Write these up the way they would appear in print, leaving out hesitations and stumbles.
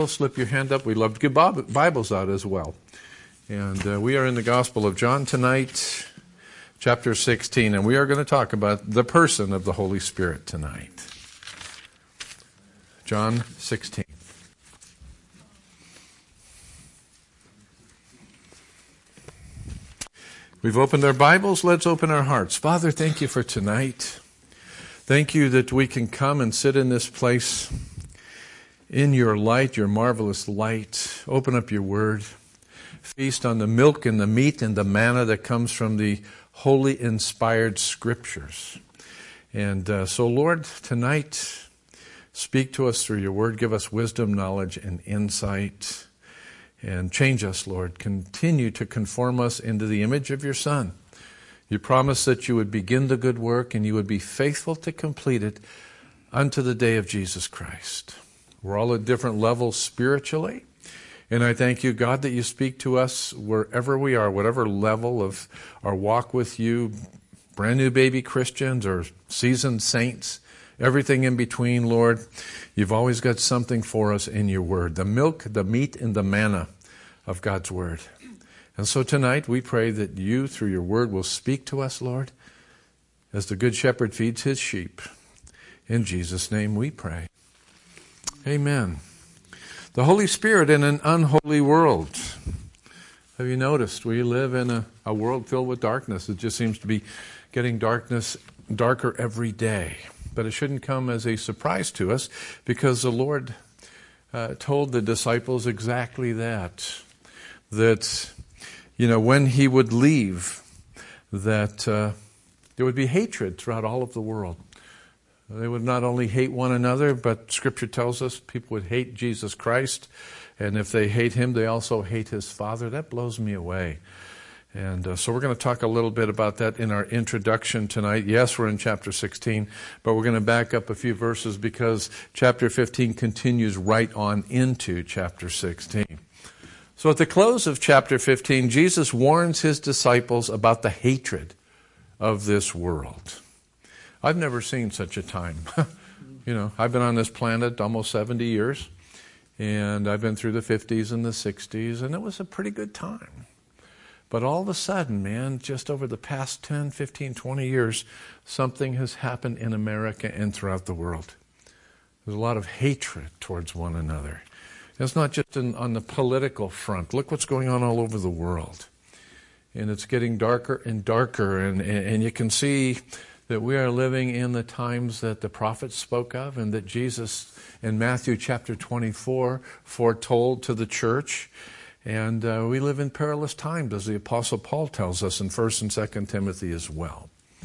Slip your hand up. We love to give Bibles out as well. And we are in the Gospel of John tonight, chapter 16, and we are going to talk about the person of the Holy Spirit tonight. John 16. We've opened our Bibles. Let's open our hearts. Father, thank you for tonight. Thank you that we can come and sit in this place in your light, your marvelous light. Open up your word. Feast on the milk and the meat and the manna that comes from the holy inspired scriptures. And so, Lord, tonight, speak to us through your word. Give us wisdom, knowledge, and insight. And change us, Lord. Continue to conform us into the image of your Son. You promised that you would begin the good work and you would be faithful to complete it unto the day of Jesus Christ. We're all at different levels spiritually. And I thank you, God, that you speak to us wherever we are, whatever level of our walk with you, brand new baby Christians or seasoned saints, everything in between, Lord. You've always got something for us in your word, the milk, the meat, and the manna of God's word. And so tonight we pray that you, through your word, will speak to us, Lord, as the good shepherd feeds his sheep. In Jesus' name we pray. Amen. The Holy Spirit in an unholy world. Have you noticed we live in a world filled with darkness? It just seems to be getting darker every day. But it shouldn't come as a surprise to us because the Lord told the disciples exactly that. That, when he would leave, that there would be hatred throughout all of the world. They would not only hate one another, but Scripture tells us people would hate Jesus Christ. And if they hate him, they also hate his Father. That blows me away. And so we're going to talk a little bit about that in our introduction tonight. Yes, we're in chapter 16, but we're going to back up a few verses because chapter 15 continues right on into chapter 16. So at the close of chapter 15, Jesus warns his disciples about the hatred of this world. I've never seen such a time. I've been on this planet almost 70 years, and I've been through the 50s and the 60s, and it was a pretty good time. But all of a sudden, man, just over the past 10, 15, 20 years, something has happened in America and throughout the world. There's a lot of hatred towards one another. It's not just on the political front. Look what's going on all over the world. And it's getting darker and darker, and you can see that we are living in the times that the prophets spoke of and that Jesus in Matthew chapter 24 foretold to the church. And we live in perilous times, as the Apostle Paul tells us in 1 and 2 Timothy as well.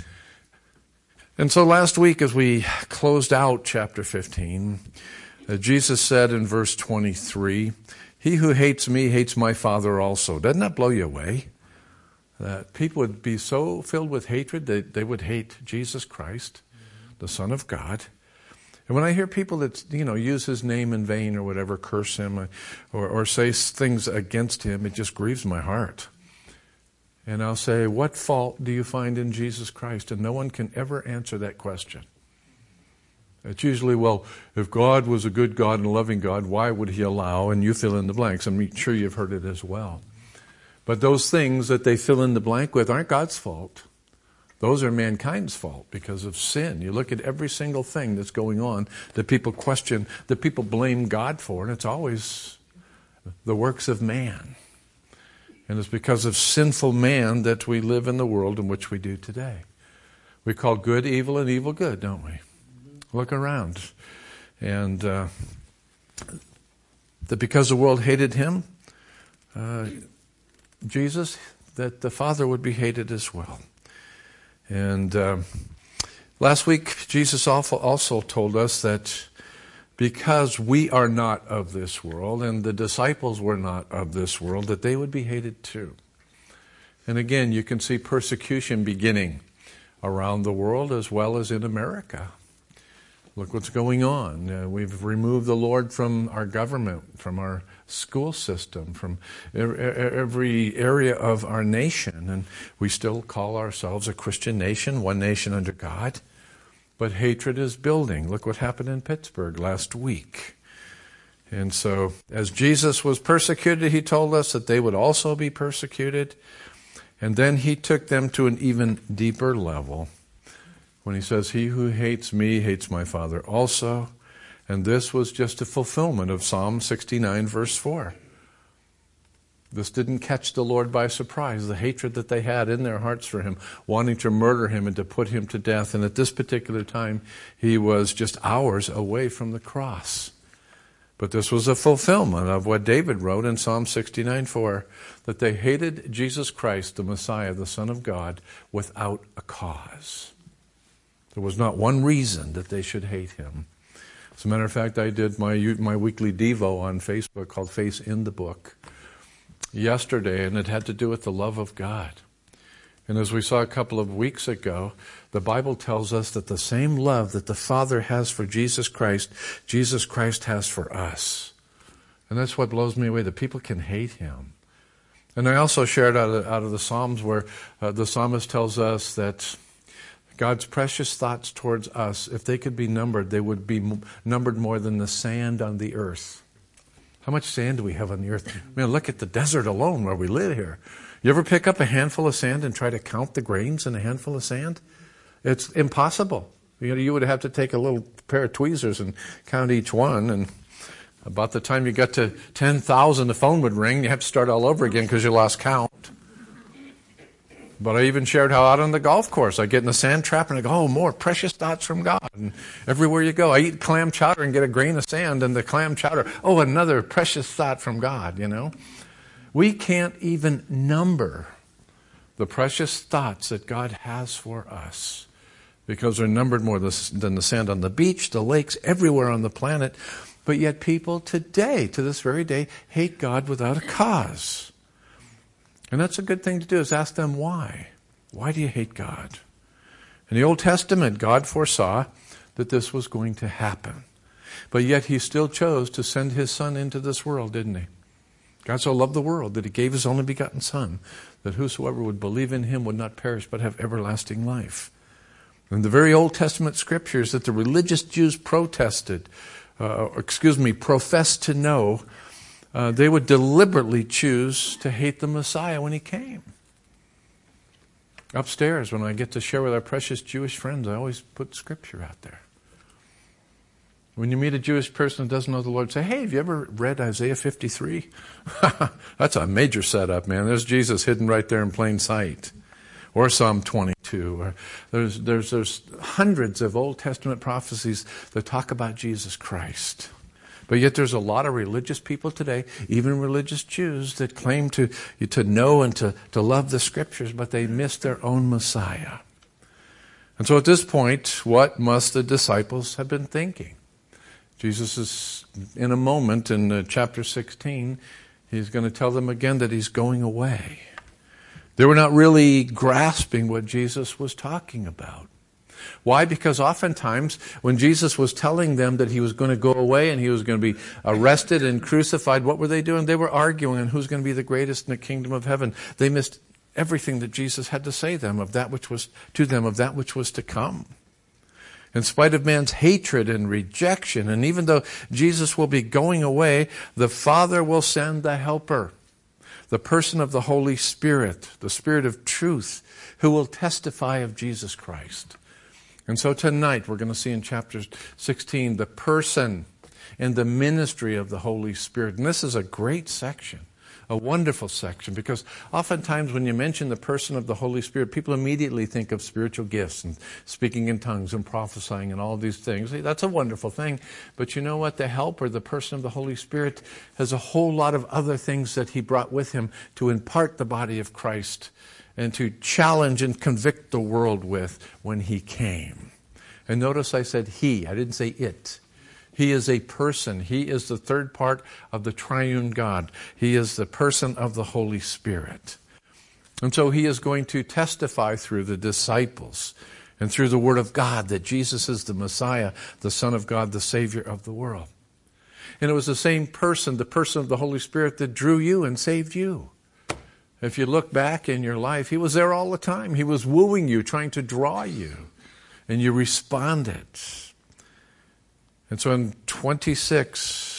And so last week as we closed out chapter 15, Jesus said in verse 23, "He who hates me hates my Father also." Doesn't that blow you away? That people would be so filled with hatred that they would hate Jesus Christ, the Son of God. And when I hear people that, use his name in vain or whatever, curse him or say things against him, it just grieves my heart. And I'll say, what fault do you find in Jesus Christ? And no one can ever answer that question. It's usually, well, if God was a good God and a loving God, why would he allow? And you fill in the blanks. I'm sure you've heard it as well. But those things that they fill in the blank with aren't God's fault. Those are mankind's fault because of sin. You look at every single thing that's going on that people question, that people blame God for, and it's always the works of man. And it's because of sinful man that we live in the world in which we do today. We call good evil and evil good, don't we? Look around. And that because the world hated him, Jesus, that the Father would be hated as well. And last week, Jesus also told us that because we are not of this world, and the disciples were not of this world, that they would be hated too. And again, you can see persecution beginning around the world as well as in America. Look what's going on. We've removed the Lord from our government, from our school system, from every area of our nation. And we still call ourselves a Christian nation, one nation under God. But hatred is building. Look what happened in Pittsburgh last week. And so, as Jesus was persecuted, he told us that they would also be persecuted. And then he took them to an even deeper level when he says, "He who hates me hates my Father also." And this was just a fulfillment of Psalm 69, verse 4. This didn't catch the Lord by surprise, the hatred that they had in their hearts for him, wanting to murder him and to put him to death. And at this particular time, he was just hours away from the cross. But this was a fulfillment of what David wrote in Psalm 69:4, that they hated Jesus Christ, the Messiah, the Son of God, without a cause. There was not one reason that they should hate him. As a matter of fact, I did my weekly Devo on Facebook called Face in the Book yesterday, and it had to do with the love of God. And as we saw a couple of weeks ago, the Bible tells us that the same love that the Father has for Jesus Christ has for us. And that's what blows me away, that people can hate him. And I also shared out of the Psalms where the psalmist tells us that God's precious thoughts towards us, if they could be numbered, they would be numbered more than the sand on the earth. How much sand do we have on the earth? I mean, look at the desert alone where we live here. You ever pick up a handful of sand and try to count the grains in a handful of sand? It's impossible. You would have to take a little pair of tweezers and count each one. And about the time you got to 10,000, the phone would ring. You have to start all over again because you lost count. But I even shared how out on the golf course, I get in the sand trap and I go, "Oh, more precious thoughts from God." And everywhere you go, I eat clam chowder and get a grain of sand and the clam chowder. Oh, another precious thought from God, you know. We can't even number the precious thoughts that God has for us because they're numbered more than the sand on the beach, the lakes, everywhere on the planet. But yet people today, to this very day, hate God without a cause. And that's a good thing to do, is ask them why. Why do you hate God? In the Old Testament, God foresaw that this was going to happen. But yet he still chose to send his Son into this world, didn't he? God so loved the world that he gave his only begotten Son, that whosoever would believe in him would not perish but have everlasting life. In the very Old Testament scriptures that the religious Jews professed to know, they would deliberately choose to hate the Messiah when he came. Upstairs, when I get to share with our precious Jewish friends, I always put scripture out there. When you meet a Jewish person who doesn't know the Lord, say, "Hey, have you ever read Isaiah 53? That's a major setup, man. There's Jesus hidden right there in plain sight. Or Psalm 22. Or there's hundreds of Old Testament prophecies that talk about Jesus Christ. But yet there's a lot of religious people today, even religious Jews, that claim to know and to love the Scriptures, but they miss their own Messiah. And so at this point, what must the disciples have been thinking? Jesus is, in a moment, in chapter 16, he's going to tell them again that he's going away. They were not really grasping what Jesus was talking about. Why? Because oftentimes when Jesus was telling them that he was going to go away and he was going to be arrested and crucified, what were they doing? They were arguing on who's going to be the greatest in the kingdom of heaven. They missed everything that Jesus had to say to them of that which was to come. In spite of man's hatred and rejection, and even though Jesus will be going away, the Father will send the Helper, the person of the Holy Spirit, the Spirit of truth, who will testify of Jesus Christ. And so tonight we're going to see in chapter 16 the person and the ministry of the Holy Spirit. And this is a great section, a wonderful section, because oftentimes when you mention the person of the Holy Spirit, people immediately think of spiritual gifts and speaking in tongues and prophesying and all these things. That's a wonderful thing. But you know what? The Helper, the person of the Holy Spirit, has a whole lot of other things that he brought with him to impart the body of Christ and to challenge and convict the world with when he came. And notice I said he, I didn't say it. He is a person. He is the third part of the triune God. He is the person of the Holy Spirit. And so he is going to testify through the disciples and through the Word of God that Jesus is the Messiah, the Son of God, the Savior of the world. And it was the same person, the person of the Holy Spirit, that drew you and saved you. If you look back in your life, he was there all the time. He was wooing you, trying to draw you, and you responded. And so in 26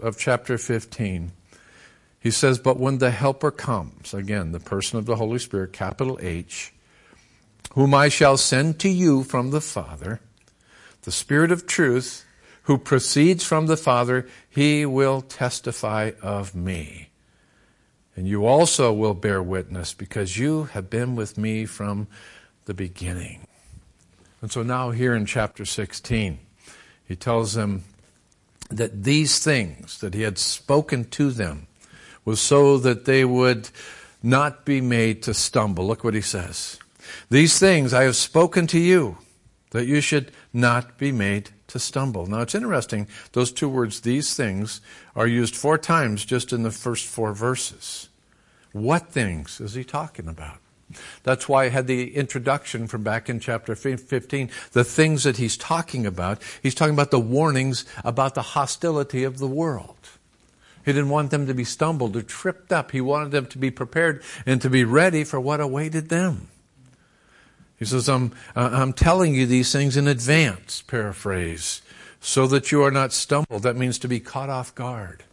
of chapter 15, he says, but when the Helper comes, again, the person of the Holy Spirit, capital H, whom I shall send to you from the Father, the Spirit of truth, who proceeds from the Father, he will testify of me. And you also will bear witness, because you have been with me from the beginning. And so now here in chapter 16, he tells them that these things that he had spoken to them was so that they would not be made to stumble. Look what he says. These things I have spoken to you, that you should not be made to stumble. Now it's interesting, those two words, these things, are used 4 times just in the first 4 verses. What things is he talking about? That's why I had the introduction from back in chapter 15. The things that he's talking about the warnings about the hostility of the world. He didn't want them to be stumbled or tripped up. He wanted them to be prepared and to be ready for what awaited them. He says, I'm telling you these things in advance, paraphrase, so that you are not stumbled. That means to be caught off guard.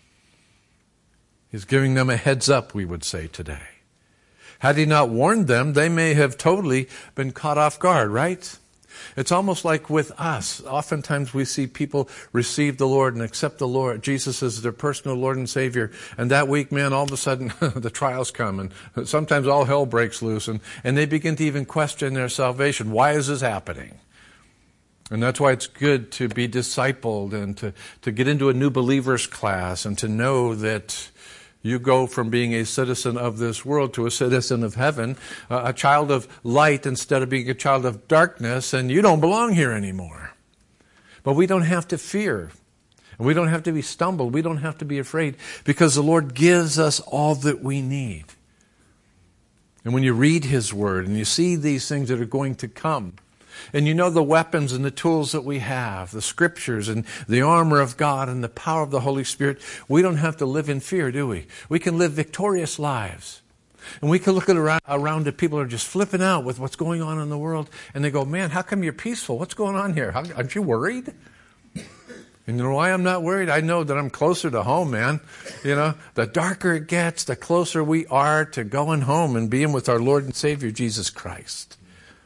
He's giving them a heads up, we would say today. Had he not warned them, they may have totally been caught off guard, right? It's almost like with us. Oftentimes we see people receive the Lord and accept the Lord, Jesus as their personal Lord and Savior. And that week, man, all of a sudden the trials come, and sometimes all hell breaks loose, and they begin to even question their salvation. Why is this happening? And that's why it's good to be discipled and to get into a new believers class and to know that you go from being a citizen of this world to a citizen of heaven, a child of light instead of being a child of darkness, and you don't belong here anymore. But we don't have to fear. And we don't have to be stumbled. We don't have to be afraid, because the Lord gives us all that we need. And when you read His Word and you see these things that are going to come, and you know the weapons and the tools that we have, the Scriptures and the armor of God and the power of the Holy Spirit, we don't have to live in fear, do we? We can live victorious lives. And we can look around at people who are just flipping out with what's going on in the world, and they go, man, how come you're peaceful? What's going on here? Aren't you worried? And you know why I'm not worried? I know that I'm closer to home, man. You know, the darker it gets, the closer we are to going home and being with our Lord and Savior, Jesus Christ.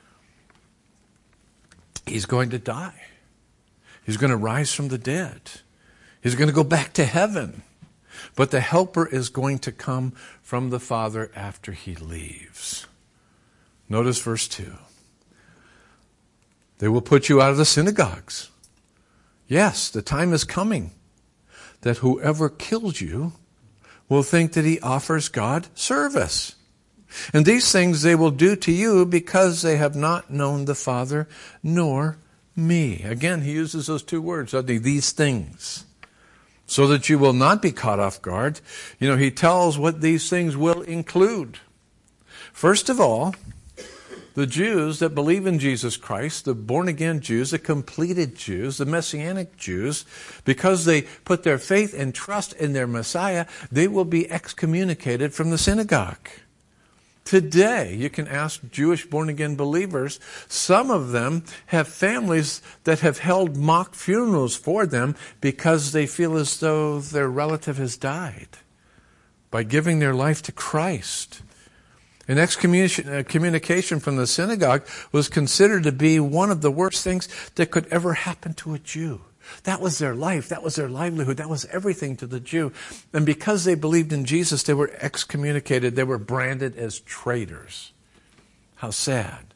He's going to die. He's going to rise from the dead. He's going to go back to heaven. But the Helper is going to come from the Father after He leaves. Notice verse 2. They will put you out of the synagogues. Yes, the time is coming that whoever kills you will think that he offers God service. And these things they will do to you because they have not known the Father nor me. Again, he uses those two words, these things, so that you will not be caught off guard. You know, he tells what these things will include. First of all, the Jews that believe in Jesus Christ, the born-again Jews, the completed Jews, the Messianic Jews, because they put their faith and trust in their Messiah, they will be excommunicated from the synagogue. Today, you can ask Jewish born-again believers, some of them have families that have held mock funerals for them because they feel as though their relative has died by giving their life to Christ. And excommunication from the synagogue was considered to be one of the worst things that could ever happen to a Jew. That was their life. That was their livelihood. That was everything to the Jew. And because they believed in Jesus, they were excommunicated. They were branded as traitors. How sad.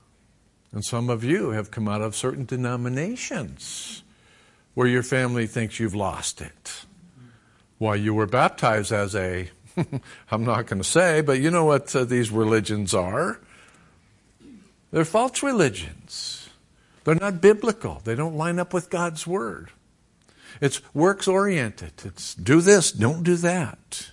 And some of you have come out of certain denominations where your family thinks you've lost it. Why, you were baptized as a, I'm not going to say, but you know what these religions are. They're false religions. They're not biblical. They don't line up with God's Word. It's works-oriented. It's do this, don't do that.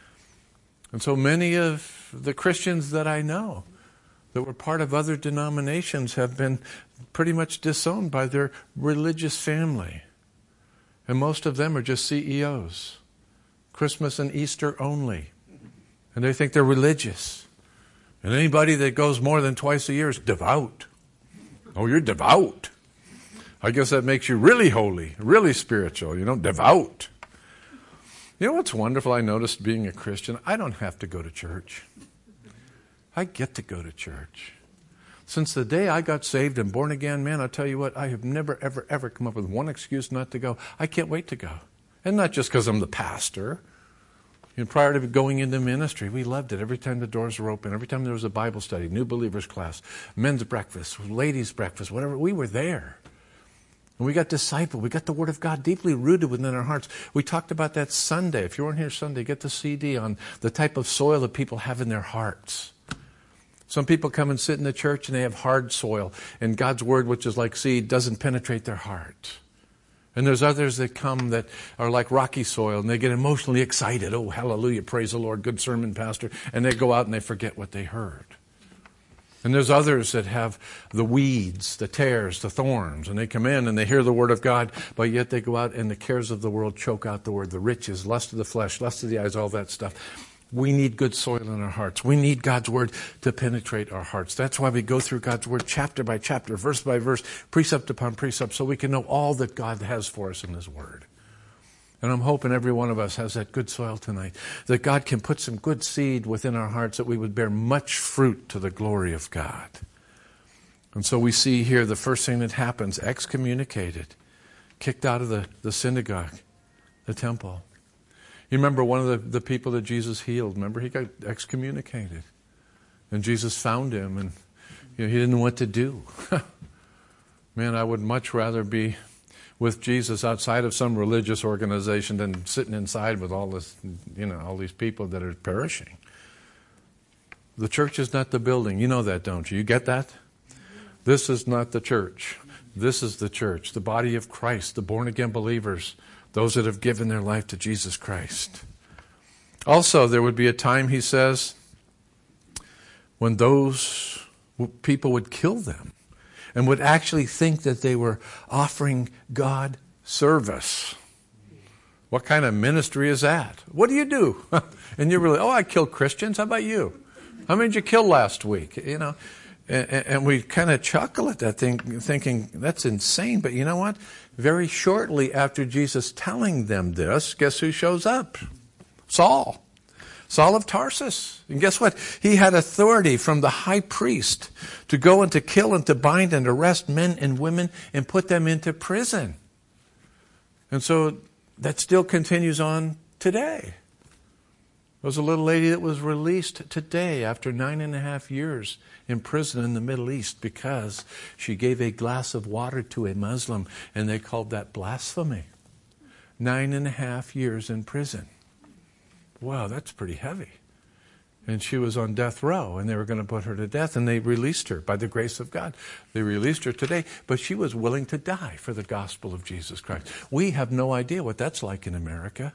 And so many of the Christians that I know that were part of other denominations have been pretty much disowned by their religious family. And most of them are just CEOs. Christmas and Easter only. And they think they're religious. And anybody that goes more than twice a year is devout. Oh, you're devout. I guess that makes you really holy, really spiritual, devout. You know what's wonderful I noticed being a Christian? I don't have to go to church. I get to go to church. Since the day I got saved and born again, man, I'll tell you what, I have never, ever, ever come up with one excuse not to go. I can't wait to go. And not just because I'm the pastor. Prior to going into ministry, we loved it. Every time the doors were open, every time there was a Bible study, new believers class, men's breakfast, ladies' breakfast, whatever, we were there. And we got discipled. We got the Word of God deeply rooted within our hearts. We talked about that Sunday. If you weren't here Sunday, get the CD on the type of soil that people have in their hearts. Some people come and sit in the church and they have hard soil. And God's Word, which is like seed, doesn't penetrate their heart. And there's others that come that are like rocky soil and they get emotionally excited. Oh, hallelujah, praise the Lord, good sermon, pastor. And they go out and they forget what they heard. And there's others that have the weeds, the tares, the thorns, and they come in and they hear the Word of God, but yet they go out and the cares of the world choke out the Word, the riches, lust of the flesh, lust of the eyes, all that stuff. We need good soil in our hearts. We need God's Word to penetrate our hearts. That's why we go through God's Word chapter by chapter, verse by verse, precept upon precept, so we can know all that God has for us in His Word. And I'm hoping every one of us has that good soil tonight, that God can put some good seed within our hearts, that we would bear much fruit to the glory of God. And so we see here the first thing that happens, excommunicated, kicked out of the synagogue, the temple. You remember one of the people that Jesus healed, remember he got excommunicated. And Jesus found him and he didn't know what to do. Man, I would much rather be with Jesus outside of some religious organization than sitting inside with all this, all these people that are perishing. The church is not the building. You know that, don't you? You get that? This is not the church. This is the church, the body of Christ, the born-again believers, those that have given their life to Jesus Christ. Also, there would be a time, he says, when those people would kill them and would actually think that they were offering God service. What kind of ministry is that? What do you do? And you're really, I killed Christians. How about you? How many did you kill last week? And we kind of chuckle at that thing, thinking, that's insane. But you know what? Very shortly after Jesus telling them this, guess who shows up? Saul. Saul of Tarsus. And guess what? He had authority from the high priest to go and to kill and to bind and arrest men and women and put them into prison. And so that still continues on today. There was a little lady that was released today after 9.5 years in prison in the Middle East because she gave a glass of water to a Muslim, and they called that blasphemy. 9.5 years in prison. Wow, that's pretty heavy. And she was on death row, and they were going to put her to death, and they released her by the grace of God. They released her today, but she was willing to die for the gospel of Jesus Christ. We have no idea what that's like in America.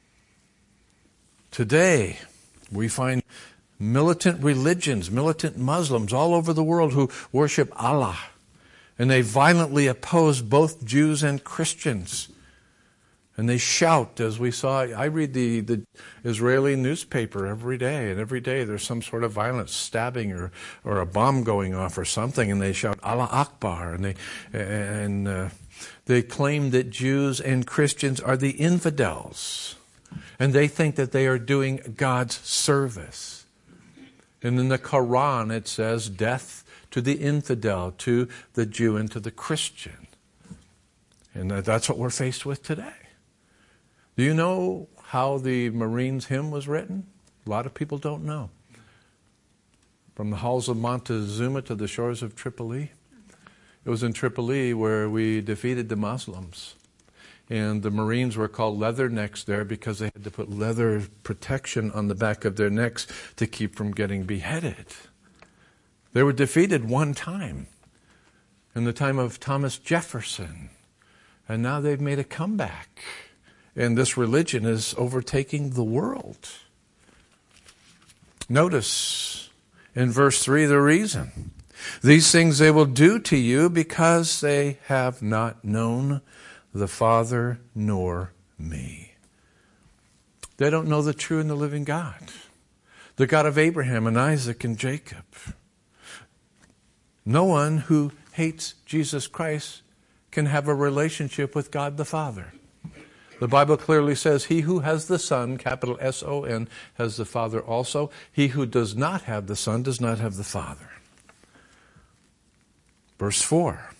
Today, we find militant religions, militant Muslims all over the world who worship Allah, and they violently oppose both Jews and Christians. And they shout, as we saw. I read the Israeli newspaper every day, and every day there's some sort of violence, stabbing or a bomb going off or something, and they shout Allah Akbar, and they claim that Jews and Christians are the infidels, and they think that they are doing God's service. And in the Quran it says, death to the infidel, to the Jew, and to the Christian. And that's what we're faced with today. Do you know how the Marines hymn was written? A lot of people don't know. From the halls of Montezuma to the shores of Tripoli. It was in Tripoli where we defeated the Muslims. And the Marines were called leathernecks there because they had to put leather protection on the back of their necks to keep from getting beheaded. They were defeated one time, in the time of Thomas Jefferson. And now they've made a comeback. And this religion is overtaking the world. Notice in verse 3 the reason. These things they will do to you because they have not known the Father nor me. They don't know the true and the living God. The God of Abraham and Isaac and Jacob. No one who hates Jesus Christ can have a relationship with God the Father. The Bible clearly says, he who has the Son, capital S-O-N, has the Father also. He who does not have the Son does not have the Father. Verse 4.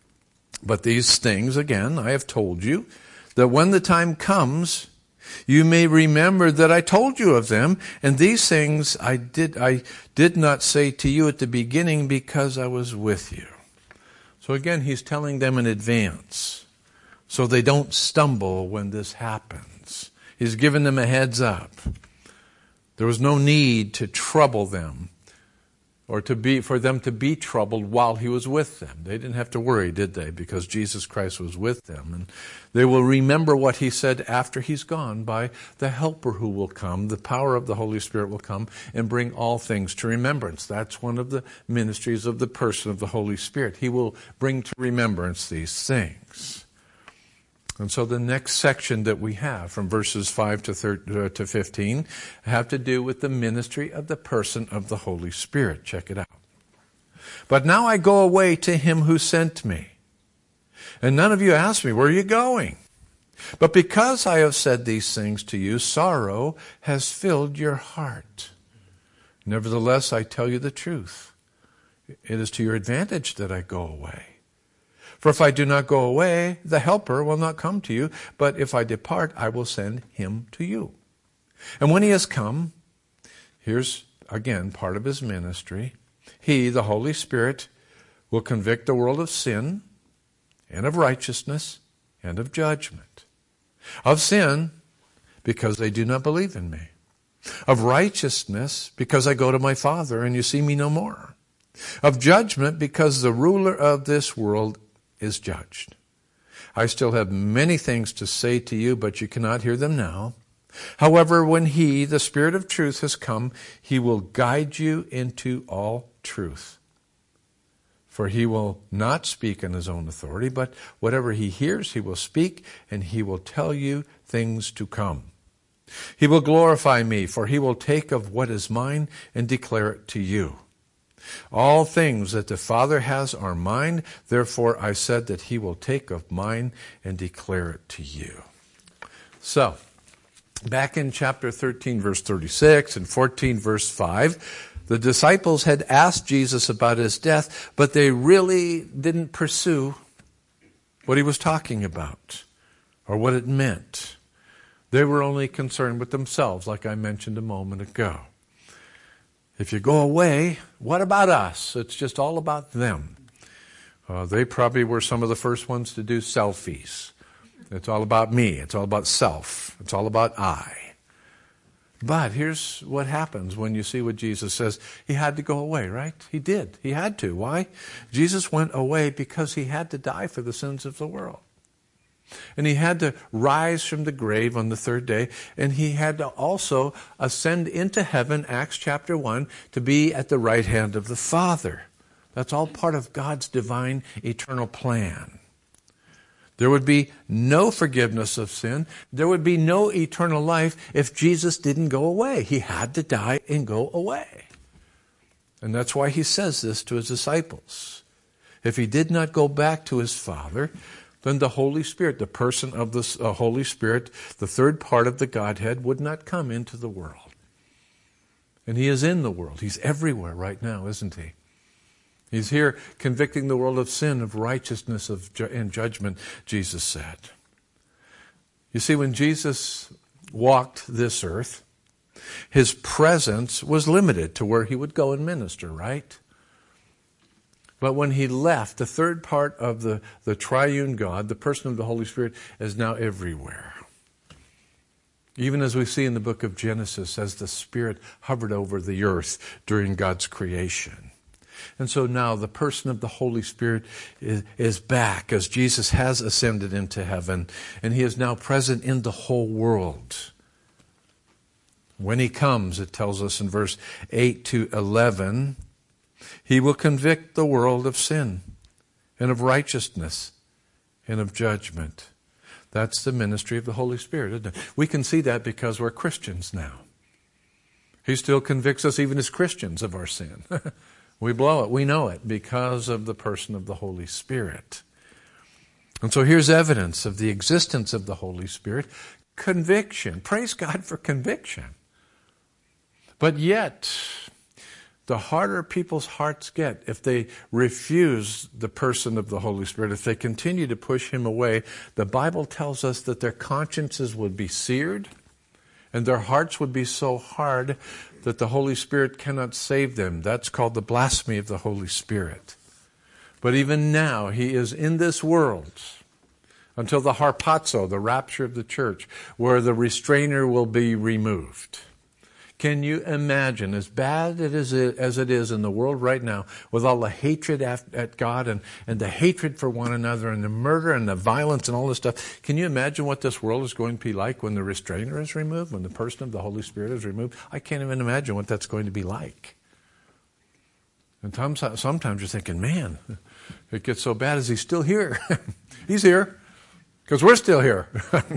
But these things, again, I have told you, that when the time comes, you may remember that I told you of them, and these things I did not say to you at the beginning because I was with you. So again, he's telling them in advance, so they don't stumble when this happens. He's given them a heads up. There was no need to trouble them, or for them to be troubled while he was with them. They didn't have to worry, did they? Because Jesus Christ was with them. And they will remember what he said after he's gone by the Helper who will come. The power of the Holy Spirit will come and bring all things to remembrance. That's one of the ministries of the person of the Holy Spirit. He will bring to remembrance these things. And so the next section that we have from verses 5 to 15 have to do with the ministry of the person of the Holy Spirit. Check it out. But now I go away to him who sent me. And none of you ask me, where are you going? But because I have said these things to you, sorrow has filled your heart. Nevertheless, I tell you the truth. It is to your advantage that I go away. For if I do not go away, the Helper will not come to you, but if I depart, I will send him to you. And when he has come, here's again part of his ministry. He, the Holy Spirit, will convict the world of sin and of righteousness and of judgment. Of sin, because they do not believe in me. Of righteousness, because I go to my Father and you see me no more. Of judgment, because the ruler of this world is judged. I still have many things to say to you, but you cannot hear them now. However, when he, the Spirit of truth, has come, he will guide you into all truth. For he will not speak in his own authority, but whatever he hears, he will speak, and he will tell you things to come. He will glorify me, for he will take of what is mine and declare it to you. All things that the Father has are mine, therefore I said that he will take of mine and declare it to you. So, back in chapter 13, verse 36 and 14, verse 5, the disciples had asked Jesus about his death, but they really didn't pursue what he was talking about or what it meant. They were only concerned with themselves, like I mentioned a moment ago. If you go away, what about us? It's just all about them. They probably were some of the first ones to do selfies. It's all about me. It's all about self. It's all about I. But here's what happens when you see what Jesus says. He had to go away, right? He did. He had to. Why? Jesus went away because he had to die for the sins of the world. And he had to rise from the grave on the third day. And he had to also ascend into heaven, Acts chapter 1, to be at the right hand of the Father. That's all part of God's divine eternal plan. There would be no forgiveness of sin. There would be no eternal life if Jesus didn't go away. He had to die and go away. And that's why he says this to his disciples. If he did not go back to his Father, then the Holy Spirit, the person of the Holy Spirit, the third part of the Godhead, would not come into the world. And he is in the world. He's everywhere right now, isn't he? He's here convicting the world of sin, of righteousness, and judgment, Jesus said. You see, when Jesus walked this earth, his presence was limited to where he would go and minister, right? But when he left, the third part of the triune God, the person of the Holy Spirit, is now everywhere. Even as we see in the book of Genesis, as the Spirit hovered over the earth during God's creation. And so now the person of the Holy Spirit is back as Jesus has ascended into heaven, and he is now present in the whole world. When he comes, it tells us in verse 8 to 11, he will convict the world of sin and of righteousness and of judgment. That's the ministry of the Holy Spirit, isn't it? We can see that because we're Christians now. He still convicts us even as Christians of our sin. We blow it. We know it because of the person of the Holy Spirit. And so here's evidence of the existence of the Holy Spirit. Conviction. Praise God for conviction. But yet, the harder people's hearts get if they refuse the person of the Holy Spirit, if they continue to push Him away, the Bible tells us that their consciences would be seared and their hearts would be so hard that the Holy Spirit cannot save them. That's called the blasphemy of the Holy Spirit. But even now, He is in this world until the harpazo, the rapture of the church, where the restrainer will be removed. Can you imagine, as bad as it is in the world right now, with all the hatred at God and the hatred for one another and the murder and the violence and all this stuff, can you imagine what this world is going to be like when the restrainer is removed, when the person of the Holy Spirit is removed? I can't even imagine what that's going to be like. And sometimes you're thinking, man, it gets so bad. Is He still here? He's here, because we're still here.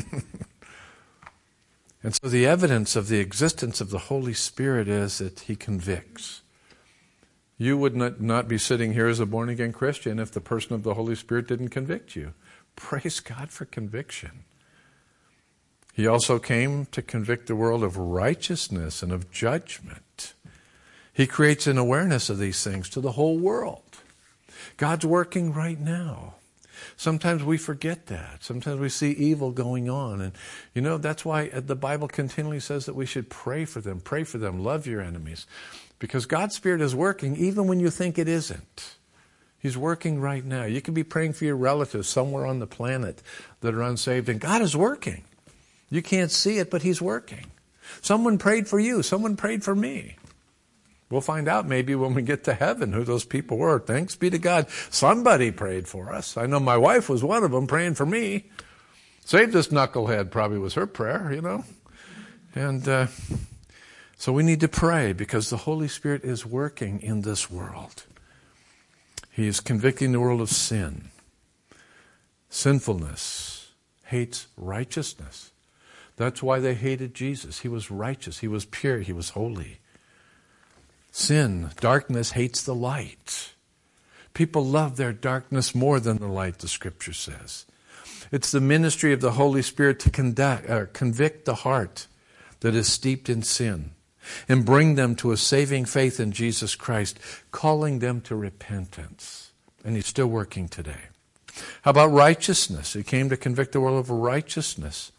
And so the evidence of the existence of the Holy Spirit is that He convicts. You would not be sitting here as a born-again Christian if the person of the Holy Spirit didn't convict you. Praise God for conviction. He also came to convict the world of righteousness and of judgment. He creates an awareness of these things to the whole world. God's working right now. Sometimes we forget that. Sometimes we see evil going on. And, that's why the Bible continually says that we should pray for them. Pray for them. Love your enemies. Because God's Spirit is working even when you think it isn't. He's working right now. You can be praying for your relatives somewhere on the planet that are unsaved, and God is working. You can't see it, but He's working. Someone prayed for you. Someone prayed for me. We'll find out maybe when we get to heaven who those people were. Thanks be to God. Somebody prayed for us. I know my wife was one of them praying for me. Save this knucklehead probably was her prayer, And so we need to pray because the Holy Spirit is working in this world. He is convicting the world of sin. Sinfulness hates righteousness. That's why they hated Jesus. He was righteous. He was pure. He was holy. Sin, darkness hates the light. People love their darkness more than the light, the Scripture says. It's the ministry of the Holy Spirit to convict the heart that is steeped in sin and bring them to a saving faith in Jesus Christ, calling them to repentance. And He's still working today. How about righteousness? He came to convict the world of righteousness.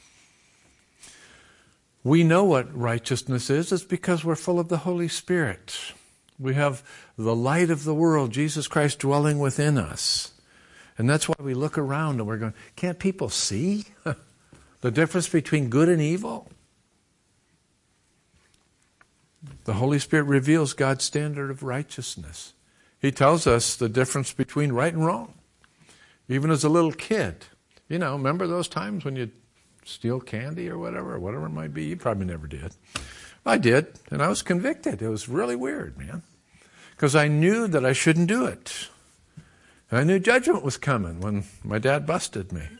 We know what righteousness is. It's because we're full of the Holy Spirit. We have the light of the world, Jesus Christ, dwelling within us. And that's why we look around and we're going, can't people see the difference between good and evil? The Holy Spirit reveals God's standard of righteousness. He tells us the difference between right and wrong. Even as a little kid. Remember those times when you steal candy or whatever it might be? You probably never did. I did, and I was convicted. It was really weird, man. Because I knew that I shouldn't do it. And I knew judgment was coming when my dad busted me.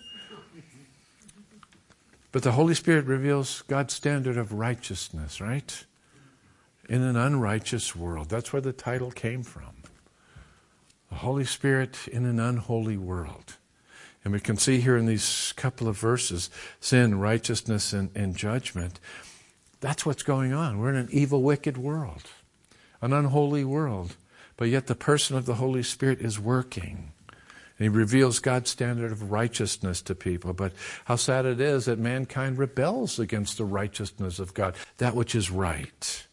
But the Holy Spirit reveals God's standard of righteousness, right? In an unrighteous world. That's where the title came from. The Holy Spirit in an unholy world. And we can see here in these couple of verses, sin, righteousness, and judgment. That's what's going on. We're in an evil, wicked world, an unholy world. But yet the person of the Holy Spirit is working. And He reveals God's standard of righteousness to people. But how sad it is that mankind rebels against the righteousness of God, that which is right.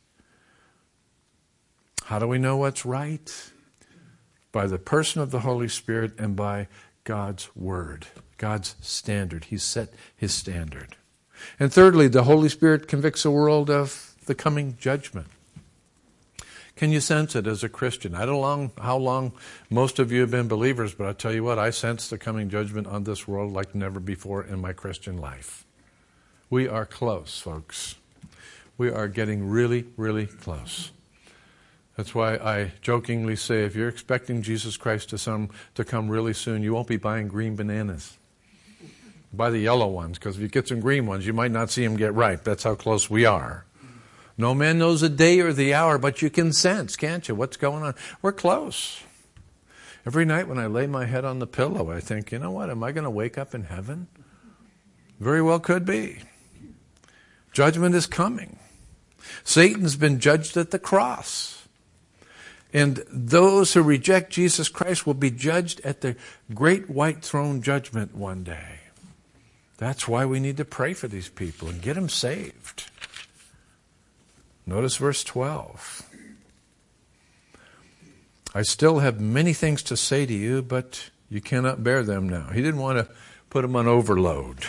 How do we know what's right? By the person of the Holy Spirit and by God's Word, God's standard. He's set His standard. And thirdly, the Holy Spirit convicts the world of the coming judgment. Can you sense it as a Christian? I don't know how long most of you have been believers, but I'll tell you what, I sense the coming judgment on this world like never before in my Christian life. We are close, folks. We are getting really, really close. That's why I jokingly say, if you're expecting Jesus Christ to come really soon, you won't be buying green bananas. Buy the yellow ones, because if you get some green ones, you might not see them get ripe. That's how close we are. No man knows the day or the hour, but you can sense, can't you, what's going on? We're close. Every night when I lay my head on the pillow, I think, you know what, am I going to wake up in heaven? Very well could be. Judgment is coming. Satan's been judged at the cross. And those who reject Jesus Christ will be judged at the great white throne judgment one day. That's why we need to pray for these people and get them saved. Notice verse 12. I still have many things to say to you, but you cannot bear them now. He didn't want to put them on overload.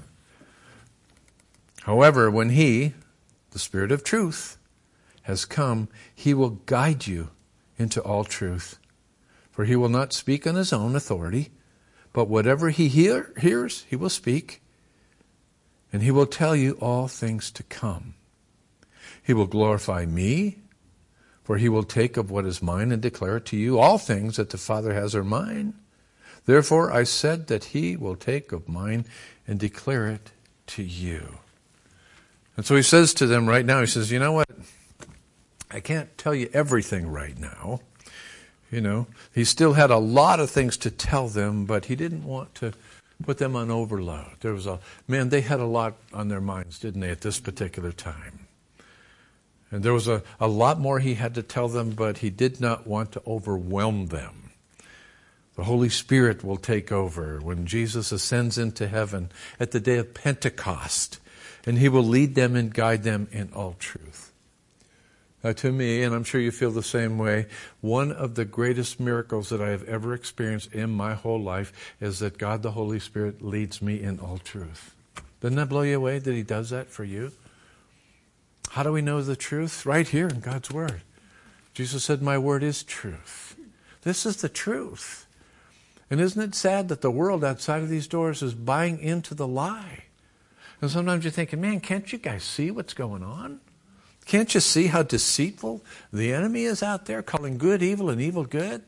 However, when He, the Spirit of truth, has come, He will guide you into all truth. For He will not speak on His own authority, but whatever He hears, He will speak, and He will tell you all things to come. He will glorify Me, for He will take of what is mine and declare it to you. All things that the Father has are mine. Therefore I said that He will take of mine and declare it to you. And so He says to them right now, He says, you know what? I can't tell you everything right now. You know, He still had a lot of things to tell them, but He didn't want to put them on overload. They had a lot on their minds, didn't they, at this particular time? And there was a lot more He had to tell them, but He did not want to overwhelm them. The Holy Spirit will take over when Jesus ascends into heaven at the day of Pentecost, and He will lead them and guide them in all truth. Now, to me, and I'm sure you feel the same way, one of the greatest miracles that I have ever experienced in my whole life is that God the Holy Spirit leads me in all truth. Doesn't that blow you away that He does that for you? How do we know the truth? Right here in God's Word. Jesus said, my word is truth. This is the truth. And isn't it sad that the world outside of these doors is buying into the lie? And sometimes you're thinking, man, can't you guys see what's going on? Can't you see how deceitful the enemy is out there, calling good evil and evil good?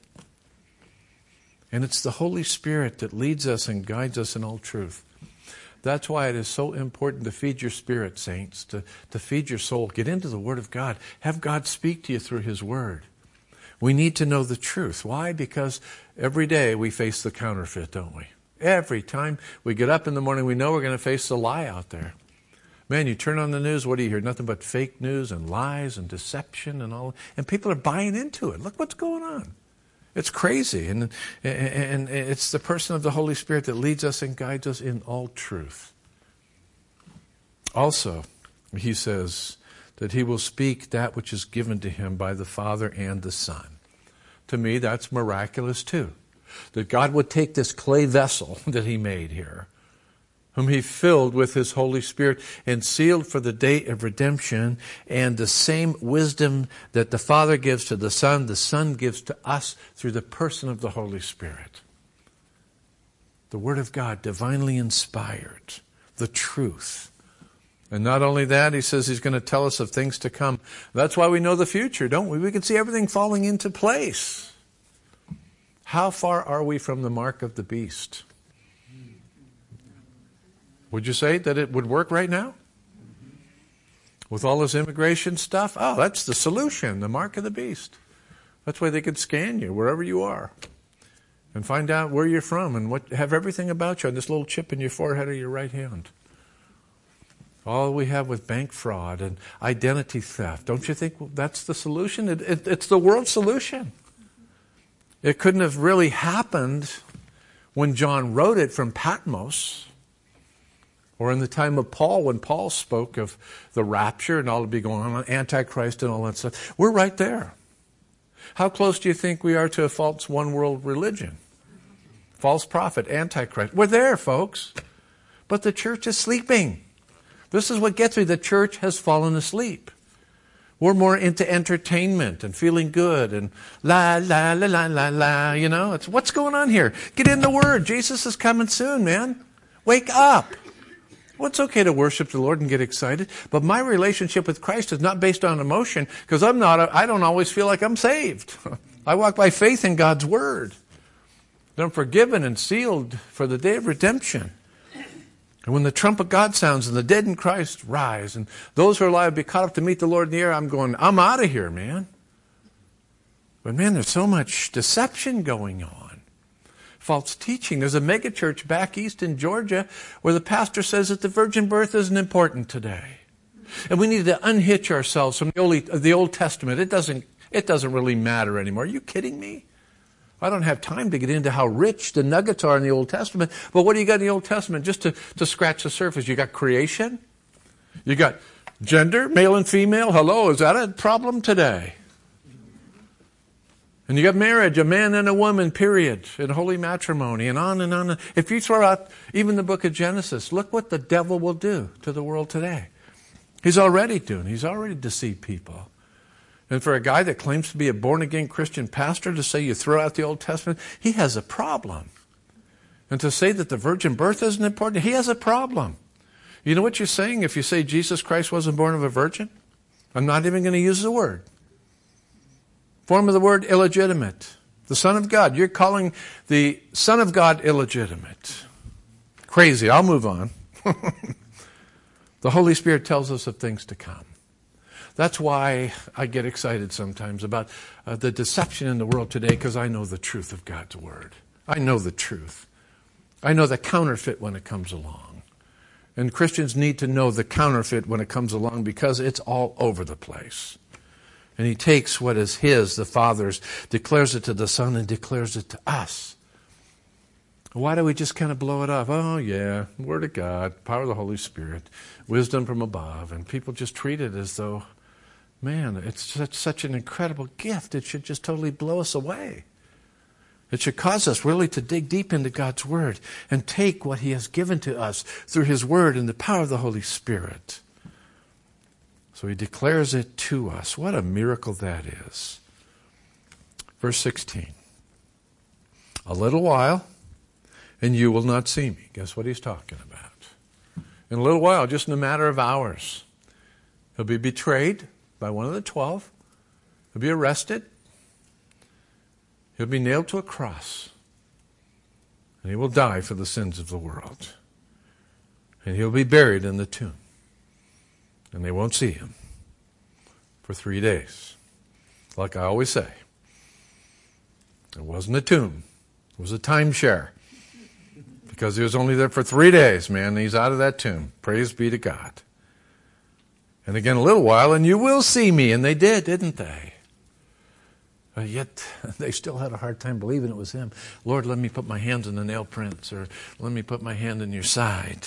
And it's the Holy Spirit that leads us and guides us in all truth. That's why it is so important to feed your spirit, saints, to feed your soul. Get into the Word of God. Have God speak to you through His Word. We need to know the truth. Why? Because every day we face the counterfeit, don't we? Every time we get up in the morning, we know we're going to face the lie out there. Man, you turn on the news, what do you hear? Nothing but fake news and lies and deception and all. And people are buying into it. Look what's going on. It's crazy. And it's the person of the Holy Spirit that leads us and guides us in all truth. Also, He says that He will speak that which is given to Him by the Father and the Son. To me, that's miraculous too. That God would take this clay vessel that He made here, whom He filled with His Holy Spirit and sealed for the day of redemption, and the same wisdom that the Father gives to the Son gives to us through the person of the Holy Spirit. The Word of God, divinely inspired, the truth. And not only that, He says He's going to tell us of things to come. That's why we know the future, don't we? We can see everything falling into place. How far are we from the mark of the beast? Would you say that it would work right now? With all this immigration stuff? Oh, that's the solution, the mark of the beast. That's why they could scan you wherever you are and find out where you're from and have everything about you on this little chip in your forehead or your right hand. All we have with bank fraud and identity theft. Don't you think that's the solution? It's the world's solution. It couldn't have really happened when John wrote it from Patmos, or in the time of Paul, when Paul spoke of the rapture and all to be going on, Antichrist and all that stuff. We're right there. How close do you think we are to a false one-world religion? False prophet, Antichrist. We're there, folks. But the church is sleeping. This is what gets me. The church has fallen asleep. We're more into entertainment and feeling good and la, la, la, la, la, la. You know, it's what's going on here? Get in the Word. Jesus is coming soon, man. Wake up. Well, it's okay to worship the Lord and get excited, but my relationship with Christ is not based on emotion, because I don't always feel like I'm saved. I walk by faith in God's Word. I'm forgiven and sealed for the day of redemption. And when the trump of God sounds and the dead in Christ rise and those who are alive be caught up to meet the Lord in the air, I'm out of here, man. But man, there's so much deception going on. False teaching. There's a megachurch back east in Georgia where the pastor says that the virgin birth isn't important today. And we need to unhitch ourselves from the Old Testament. It doesn't really matter anymore. Are you kidding me? I don't have time to get into how rich the nuggets are in the Old Testament. But what do you got in the Old Testament? Just to scratch the surface. You got creation. You got gender, male and female. Hello, is that a problem today? And you got marriage, a man and a woman, period, and holy matrimony, and on and on. If you throw out even the book of Genesis, look what the devil will do to the world today. He's already deceived people. And for a guy that claims to be a born-again Christian pastor to say you throw out the Old Testament, he has a problem. And to say that the virgin birth isn't important, he has a problem. You know what you're saying if you say Jesus Christ wasn't born of a virgin? I'm not even going to use the word. Form of the word, illegitimate. The Son of God. You're calling the Son of God illegitimate. Crazy. I'll move on. The Holy Spirit tells us of things to come. That's why I get excited sometimes about the deception in the world today, because I know the truth of God's Word. I know the truth. I know the counterfeit when it comes along. And Christians need to know the counterfeit when it comes along because it's all over the place. And he takes what is his, the Father's, declares it to the Son, and declares it to us. Why do we just kind of blow it off? Oh, yeah, Word of God, power of the Holy Spirit, wisdom from above. And people just treat it as though, man, it's such an incredible gift. It should just totally blow us away. It should cause us really to dig deep into God's Word and take what He has given to us through His Word and the power of the Holy Spirit. So He declares it to us. What a miracle that is. Verse 16. A little while, and you will not see me. Guess what He's talking about? In a little while, just in a matter of hours, He'll be betrayed by one of the 12. He'll be arrested. He'll be nailed to a cross. And He will die for the sins of the world. And He'll be buried in the tomb. And they won't see Him for 3 days. Like I always say, it wasn't a tomb. It was a timeshare. Because He was only there for 3 days, man. He's out of that tomb. Praise be to God. And again, a little while, and you will see me. And they did, didn't they? Yet they still had a hard time believing it was Him. Lord, let me put my hands in the nail prints, or let me put my hand in your side.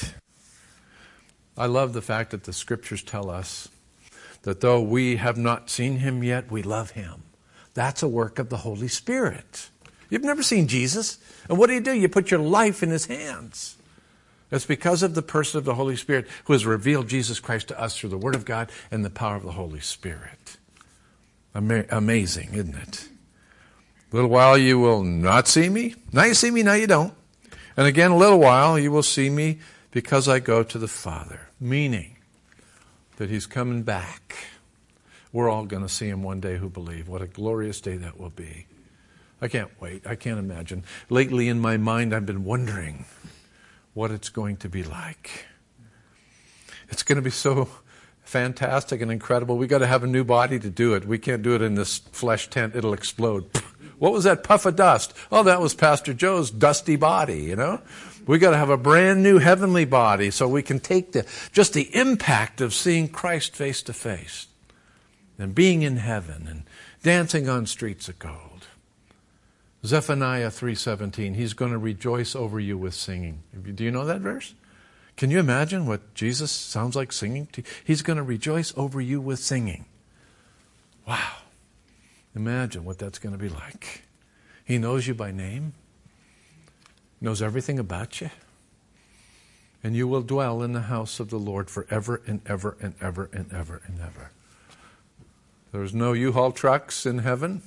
I love the fact that the Scriptures tell us that though we have not seen Him yet, we love Him. That's a work of the Holy Spirit. You've never seen Jesus. And what do? You put your life in His hands. It's because of the person of the Holy Spirit who has revealed Jesus Christ to us through the Word of God and the power of the Holy Spirit. Amazing, isn't it? A little while you will not see me. Now you see me, now you don't. And again, a little while you will see me because I go to the Father. Meaning that He's coming back. We're all going to see Him one day who believe. What a glorious day that will be. I can't wait. I can't imagine. Lately in my mind I've been wondering what it's going to be like. It's going to be so fantastic and incredible. We've got to have a new body to do it. We can't do it in this flesh tent. It'll explode. What was that puff of dust? Oh, that was Pastor Joe's dusty body, you know. We've got to have a brand new heavenly body so we can take just the impact of seeing Christ face to face and being in heaven and dancing on streets of gold. Zephaniah 3:17, He's going to rejoice over you with singing. Do you know that verse? Can you imagine what Jesus sounds like singing? He's going to rejoice over you with singing. Wow. Imagine what that's going to be like. He knows you by name. Knows everything about you. And you will dwell in the house of the Lord forever and ever and ever and ever and ever. There's no U-Haul trucks in heaven.